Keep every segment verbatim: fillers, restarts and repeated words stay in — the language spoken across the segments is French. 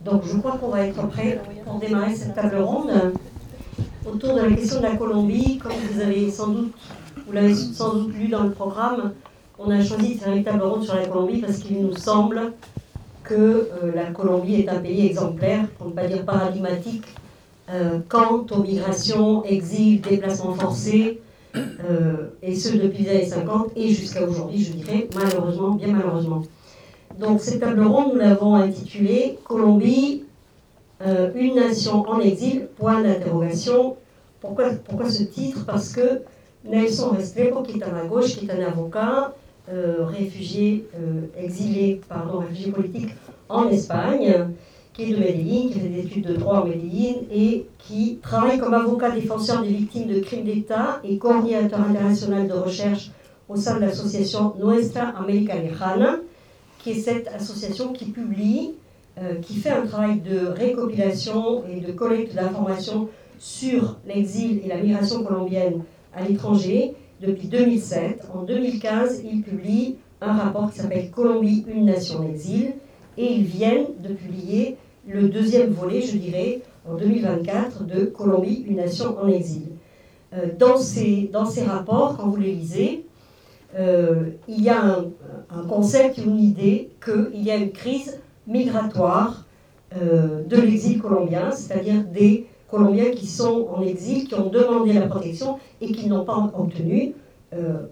Donc je crois qu'on va être prêt pour démarrer cette table ronde autour de la question de la Colombie. Comme vous avez sans doute, vous l'avez sans doute lu dans le programme, on a choisi de faire une table ronde sur la Colombie parce qu'il nous semble que euh, la Colombie est un pays exemplaire, pour ne pas dire paradigmatique, euh, quant aux migrations, exil, déplacements forcés, euh, et ce depuis les années cinquante et jusqu'à aujourd'hui, je dirais, malheureusement, bien malheureusement. Donc cette table ronde, nous l'avons intitulée « Colombie, euh, une nation en exil, point d'interrogation ». Pourquoi, pourquoi ce titre? Parce que Nelson Restrepo, qui est à ma gauche, qui est un avocat, euh, réfugié, euh, exilé, pardon, réfugié politique en Espagne, qui est de Medellín, qui fait des études de droit en Medellín et qui travaille comme avocat défenseur des victimes de crimes d'État et coordinateur international de recherche au sein de l'association Nuestra América Lejana, qui est cette association qui publie, euh, qui fait un travail de récompilation et de collecte d'informations sur l'exil et la migration colombienne à l'étranger depuis deux mille sept. En deux mille quinze, ils publient un rapport qui s'appelle « Colombie, une nation en exil » et ils viennent de publier le deuxième volet, je dirais, en deux mille vingt-quatre, de « Colombie, une nation en exil ». Euh, dans, ces, dans ces rapports, quand vous les lisez, Euh, il y a un, un concept, une idée qu'il y a une crise migratoire euh, de l'exil colombien, c'est-à-dire des Colombiens qui sont en exil, qui ont demandé la protection et qui n'ont pas obtenu. Euh,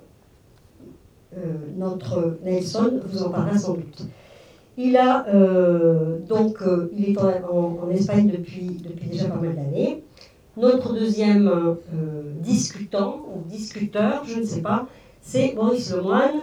euh, notre Nelson vous en parlera sans doute. Il, a, euh, donc, euh, il est en, en, en Espagne depuis, depuis déjà pas mal d'années. Notre deuxième euh, discutant, ou discuteur, je ne sais pas, c'est Maurice Lemoine,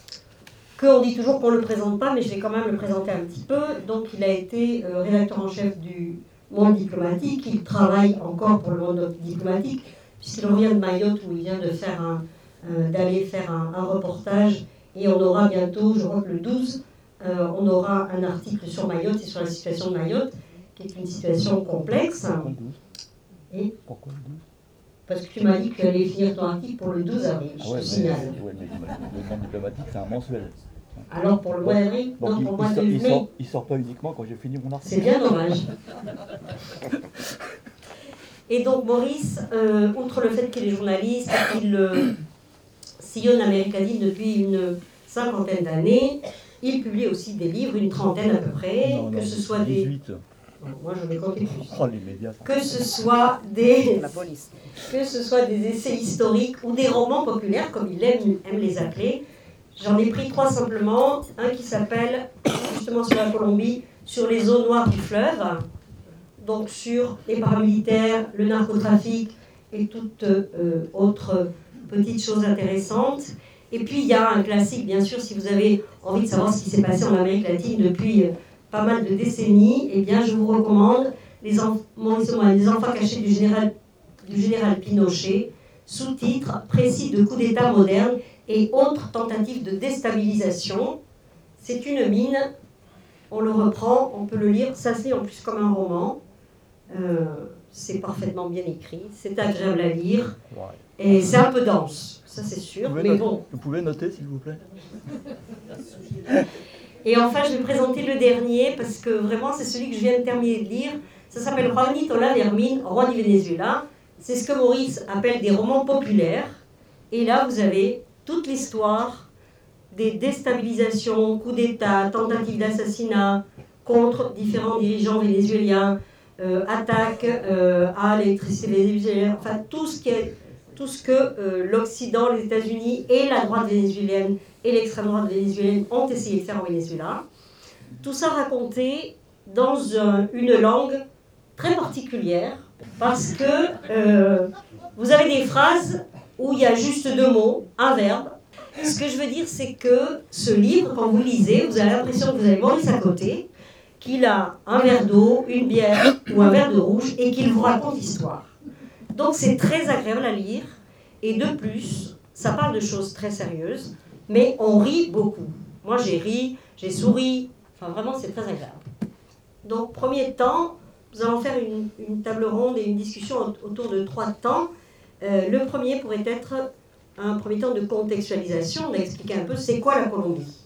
qu'on dit toujours qu'on ne le présente pas, mais je vais quand même le présenter un petit peu. Donc il a été euh, rédacteur en chef du Monde diplomatique, il travaille encore pour le Monde diplomatique, puisqu'il revient de Mayotte où il vient de faire un, euh, d'aller faire un, un reportage, et on aura bientôt, je crois que le douze, euh, on aura un article sur Mayotte et sur la situation de Mayotte, qui est une situation complexe. Et pourquoi le douze? Parce que tu m'as dit que tu allais finir ton article pour le douze avril, je ah ouais, te signale. Ouais, mais le Monde diplomatique, c'est un mensuel. Alors pour le mois d'avril, non, il, pour le mois il, de sort, mai. il, sort, il sort pas uniquement quand j'ai fini mon article. C'est bien dommage. Et donc Maurice, euh, outre le fait qu'il est journaliste, qu'il euh, sillonne l'Amérique latine depuis une cinquantaine d'années, il publie aussi des livres, une trentaine à peu près, non, que non, ce soit dix-huit. des... Moi, je vais compter plus. Oh, les médias. Que ce soit des, que ce soit des essais historiques ou des romans populaires, comme il aime, aime les appeler. J'en ai pris trois simplement. Un qui s'appelle, justement sur la Colombie, sur les eaux noires du fleuve, donc sur les paramilitaires, le narcotrafic et toutes euh, autres petites choses intéressantes. Et puis il y a un classique, bien sûr, si vous avez envie de savoir ce qui s'est passé en Amérique latine depuis... Euh, pas mal de décennies, eh bien, je vous recommande les, enf les enfants cachés du général, du général Pinochet, sous-titre précis de coup d'État moderne et autres tentatives de déstabilisation. C'est une mine, on le reprend, on peut le lire, ça se lit en plus comme un roman, euh, c'est parfaitement bien écrit, c'est agréable à lire, et c'est un peu dense, ça c'est sûr, mais noter, bon. Vous pouvez noter s'il vous plaît? Et enfin, je vais présenter le dernier, parce que vraiment, c'est celui que je viens de terminer de lire. Ça s'appelle Juanito Lavermin, roi du Venezuela. C'est ce que Maurice appelle des romans populaires. Et là, vous avez toute l'histoire des déstabilisations, coups d'État, tentatives d'assassinat contre différents dirigeants vénézuéliens, euh, attaques euh, à l'électricité vénézuélienne, enfin tout ce, qui est, tout ce que euh, l'Occident, les États-Unis et la droite vénézuélienne et l'extrême droite vénézuélienne ont essayé de faire au Venezuela. Tout ça raconté dans un, une langue très particulière, parce que euh, vous avez des phrases où il y a juste deux mots, un verbe. Ce que je veux dire, c'est que ce livre, quand vous lisez, vous avez l'impression que vous avez Maurice à côté, qu'il a un verre d'eau, une bière ou un verre de rouge, et qu'il vous raconte l'histoire. Donc c'est très agréable à lire, et de plus, ça parle de choses très sérieuses, mais on rit beaucoup. Moi, j'ai ri, j'ai souri. Enfin, vraiment, c'est très agréable. Donc, premier temps, nous allons faire une, une table ronde et une discussion autour de trois temps. Euh, le premier pourrait être un premier temps de contextualisation, d'expliquer un peu c'est quoi la Colombie.